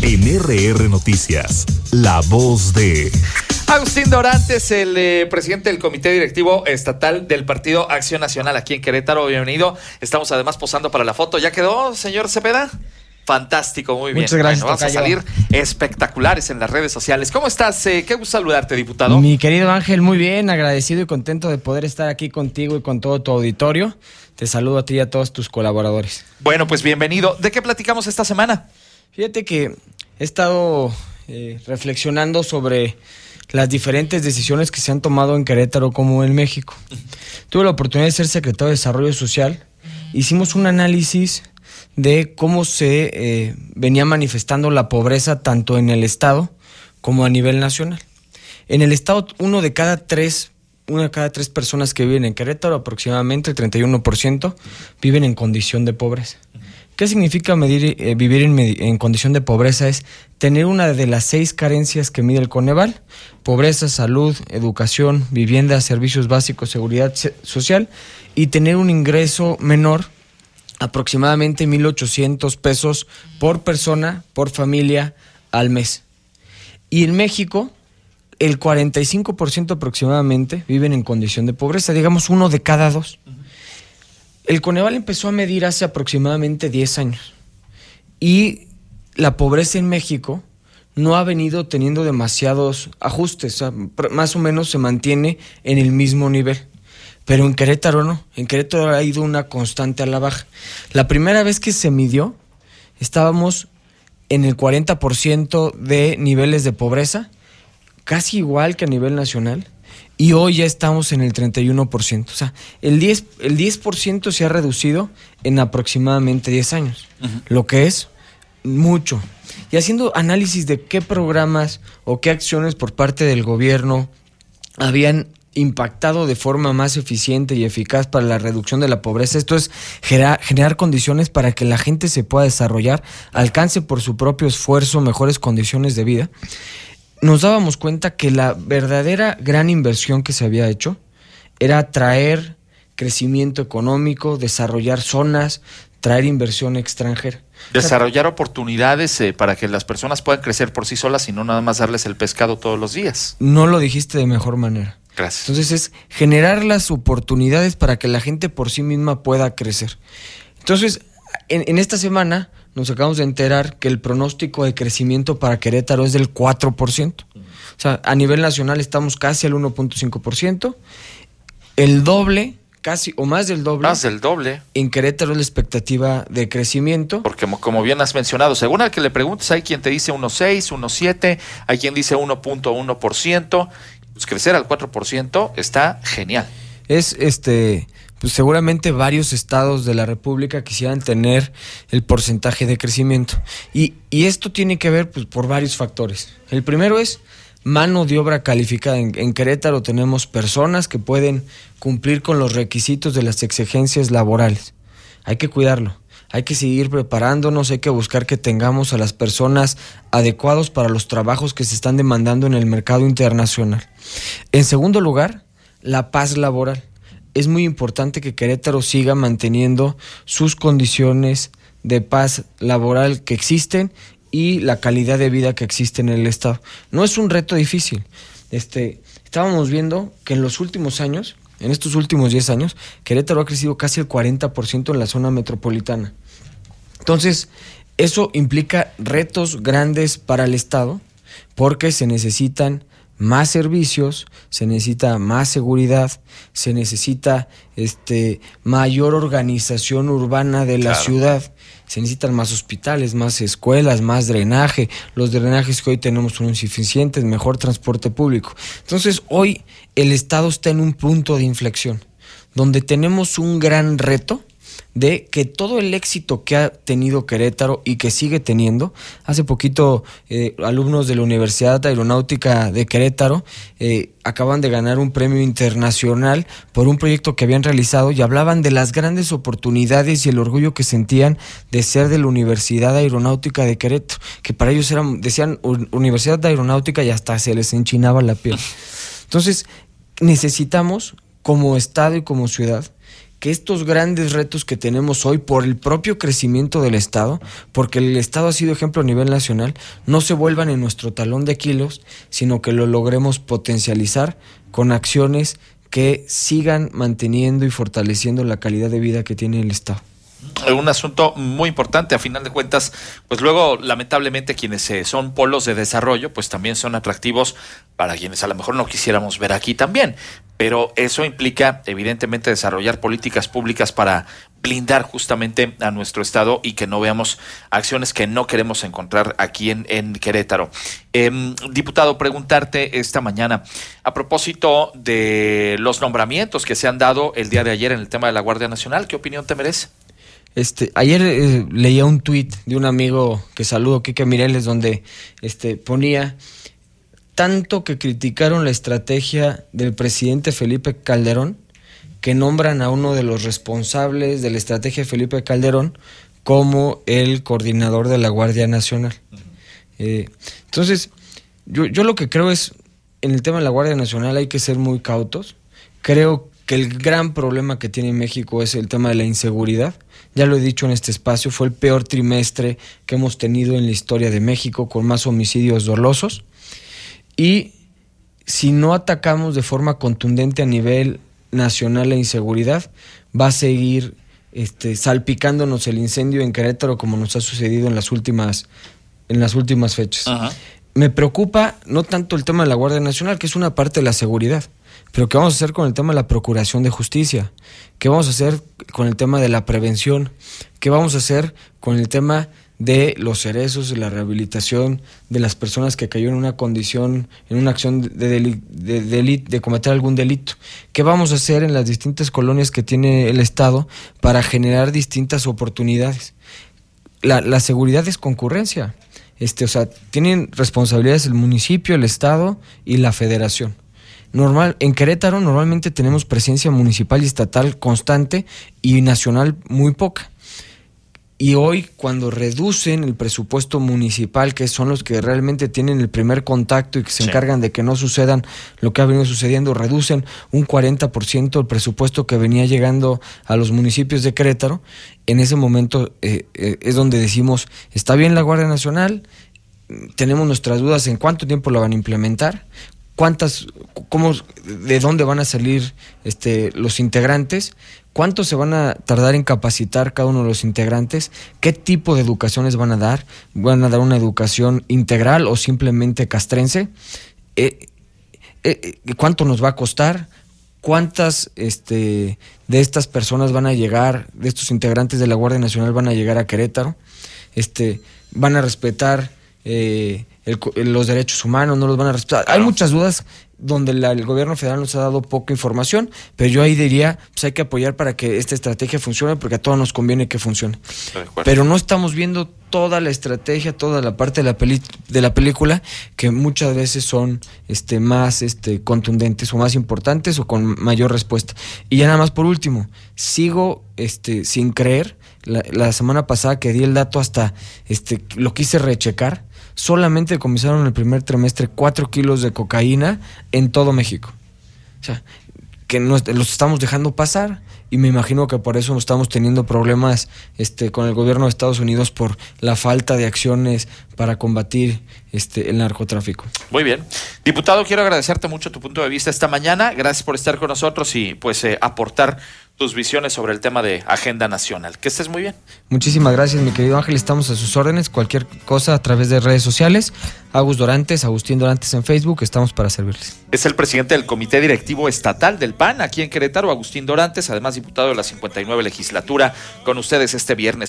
En RR Noticias, la voz de... Agustín Dorantes, el presidente del Comité Directivo Estatal del Partido Acción Nacional aquí en Querétaro. Bienvenido. Estamos además posando para la foto. ¿Ya quedó, señor Cepeda? Fantástico, muy bien. Muchas gracias. Bueno, vamos a salir espectaculares en las redes sociales. ¿Cómo estás? Qué gusto saludarte, diputado. Mi querido Ángel, muy bien, agradecido y contento de poder estar aquí contigo y con todo tu auditorio. Te saludo a ti y a todos tus colaboradores. Bueno, pues bienvenido. ¿De qué platicamos esta semana? Fíjate que he estado reflexionando sobre las diferentes decisiones que se han tomado en Querétaro como en México. Tuve la oportunidad de ser secretario de Desarrollo Social. Hicimos un análisis de cómo se venía manifestando la pobreza tanto en el estado como a nivel nacional. En el estado, una de cada tres personas que viven en Querétaro, aproximadamente el 31%, viven en condición de pobreza. ¿Qué significa vivir en condición de pobreza? Es tener una de las 6 carencias que mide el Coneval: pobreza, salud, educación, vivienda, servicios básicos, seguridad social, y tener un ingreso menor, aproximadamente 1,800 pesos por persona, por familia, al mes. Y en México, el 45% aproximadamente viven en condición de pobreza, digamos 1 de cada 2. El Coneval empezó a medir hace aproximadamente 10 años y la pobreza en México no ha venido teniendo demasiados ajustes, o sea, más o menos se mantiene en el mismo nivel. Pero en Querétaro no, en Querétaro ha ido una constante a la baja. La primera vez que se midió, estábamos en el 40% de niveles de pobreza, casi igual que a nivel nacional, y hoy ya estamos en el 31%. O sea, el 10% se ha reducido en aproximadamente 10 años, lo que es mucho. Y haciendo análisis de qué programas o qué acciones por parte del gobierno habían impactado de forma más eficiente y eficaz para la reducción de la pobreza. Esto es generar condiciones para que la gente se pueda desarrollar, alcance por su propio esfuerzo mejores condiciones de vida. Nos dábamos cuenta que la verdadera gran inversión que se había hecho era traer crecimiento económico, desarrollar zonas, traer inversión extranjera. Desarrollar oportunidades para que las personas puedan crecer por sí solas y no nada más darles el pescado todos los días. No lo dijiste de mejor manera. Gracias. Entonces es generar las oportunidades para que la gente por sí misma pueda crecer. Entonces, en esta semana nos acabamos de enterar que el pronóstico de crecimiento para Querétaro es del 4%. O sea, a nivel nacional estamos casi al 1.5%. El doble, casi o más del doble. Más del doble. En Querétaro es la expectativa de crecimiento. Porque como bien has mencionado, según al que le preguntes, hay quien te dice 1.6, 1.7, hay quien dice 1.1%. Pues crecer al 4% está genial. Es pues seguramente varios estados de la República quisieran tener el porcentaje de crecimiento. Y esto tiene que ver pues por varios factores. El primero es mano de obra calificada. En Querétaro tenemos personas que pueden cumplir con los requisitos de las exigencias laborales. Hay que cuidarlo. Hay que seguir preparándonos, hay que buscar que tengamos a las personas adecuadas para los trabajos que se están demandando en el mercado internacional. En segundo lugar, la paz laboral. Es muy importante que Querétaro siga manteniendo sus condiciones de paz laboral que existen y la calidad de vida que existe en el estado. No es un reto difícil. Estábamos viendo que en los últimos años, en estos últimos 10 años, Querétaro ha crecido casi el 40% en la zona metropolitana. Entonces, eso implica retos grandes para el estado porque se necesitan más servicios, se necesita más seguridad, se necesita mayor organización urbana de la ciudad, se necesitan más hospitales, más escuelas, más drenaje. Los drenajes que hoy tenemos son insuficientes, mejor transporte público. Entonces, hoy el estado está en un punto de inflexión, donde tenemos un gran reto de que todo el éxito que ha tenido Querétaro y que sigue teniendo. Hace poquito alumnos de la Universidad Aeronáutica de Querétaro acaban de ganar un premio internacional por un proyecto que habían realizado y hablaban de las grandes oportunidades y el orgullo que sentían de ser de la Universidad Aeronáutica de Querétaro, que para ellos decían Universidad Aeronáutica y hasta se les enchinaba la piel. Entonces necesitamos como estado y como ciudad que estos grandes retos que tenemos hoy por el propio crecimiento del Estado, porque el Estado ha sido ejemplo a nivel nacional, no se vuelvan en nuestro talón de Aquiles, sino que lo logremos potencializar con acciones que sigan manteniendo y fortaleciendo la calidad de vida que tiene el Estado. Un asunto muy importante, a final de cuentas, pues luego lamentablemente quienes son polos de desarrollo pues también son atractivos para quienes a lo mejor no quisiéramos ver aquí también, pero eso implica evidentemente desarrollar políticas públicas para blindar justamente a nuestro estado y que no veamos acciones que no queremos encontrar aquí en Querétaro. Diputado, preguntarte esta mañana a propósito de los nombramientos que se han dado el día de ayer en el tema de la Guardia Nacional, ¿qué opinión te merece? Ayer leía un tuit de un amigo que saludo, Quique Mireles, donde ponía: tanto que criticaron la estrategia del presidente Felipe Calderón, que nombran a uno de los responsables de la estrategia de Felipe Calderón como el coordinador de la Guardia Nacional. Entonces, yo lo que creo es, en el tema de la Guardia Nacional hay que ser muy cautos. Creo que el gran problema que tiene México es el tema de la inseguridad. Ya lo he dicho en este espacio, fue el peor trimestre que hemos tenido en la historia de México, con más homicidios dolosos. Y si no atacamos de forma contundente a nivel nacional la inseguridad, va a seguir salpicándonos el incendio en Querétaro, como nos ha sucedido en las últimas fechas. Ajá. Me preocupa no tanto el tema de la Guardia Nacional, que es una parte de la seguridad, pero ¿qué vamos a hacer con el tema de la procuración de justicia? ¿Qué vamos a hacer con el tema de la prevención? ¿Qué vamos a hacer con el tema de los cerezos, de la rehabilitación de las personas que cayeron en una condición, en una acción de cometer algún delito? ¿Qué vamos a hacer en las distintas colonias que tiene el Estado para generar distintas oportunidades? La seguridad es concurrencia. Tienen responsabilidades el municipio, el Estado y la Federación. En Querétaro normalmente tenemos presencia municipal y estatal constante y nacional muy poca. Y hoy, cuando reducen el presupuesto municipal, que son los que realmente tienen el primer contacto y que se encargan de que no sucedan lo que ha venido sucediendo, reducen un 40% el presupuesto que venía llegando a los municipios de Querétaro, en ese momento es donde decimos: está bien la Guardia Nacional, tenemos nuestras dudas en cuánto tiempo la van a implementar, de dónde van a salir los integrantes, cuánto se van a tardar en capacitar cada uno de los integrantes, qué tipo de educaciones van a dar una educación integral o simplemente castrense, cuánto nos va a costar, cuántas de estas personas van a llegar, de estos integrantes de la Guardia Nacional van a llegar a Querétaro, van a respetar los derechos humanos, no los van a respetar. Claro. Hay muchas dudas donde el gobierno federal nos ha dado poca información, pero yo ahí diría, pues hay que apoyar para que esta estrategia funcione, porque a todos nos conviene que funcione. Pero no estamos viendo toda la estrategia, toda la parte de la película, que muchas veces son más contundentes o más importantes o con mayor respuesta. Y ya nada más por último, sigo sin creer, la semana pasada que di el dato, hasta lo quise rechecar, solamente decomisaron en el primer trimestre 4 kilos de cocaína en todo México. O sea, que los estamos dejando pasar, y me imagino que por eso estamos teniendo problemas con el gobierno de Estados Unidos, por la falta de acciones para combatir el narcotráfico. Muy bien. Diputado, quiero agradecerte mucho tu punto de vista esta mañana. Gracias por estar con nosotros y pues aportar tus visiones sobre el tema de agenda nacional. Que estés muy bien. Muchísimas gracias, mi querido Ángel. Estamos a sus órdenes. Cualquier cosa a través de redes sociales. Agustín Dorantes en Facebook. Estamos para servirles. Es el presidente del Comité Directivo Estatal del PAN aquí en Querétaro, Agustín Dorantes, además diputado de la 59 legislatura, con ustedes este viernes.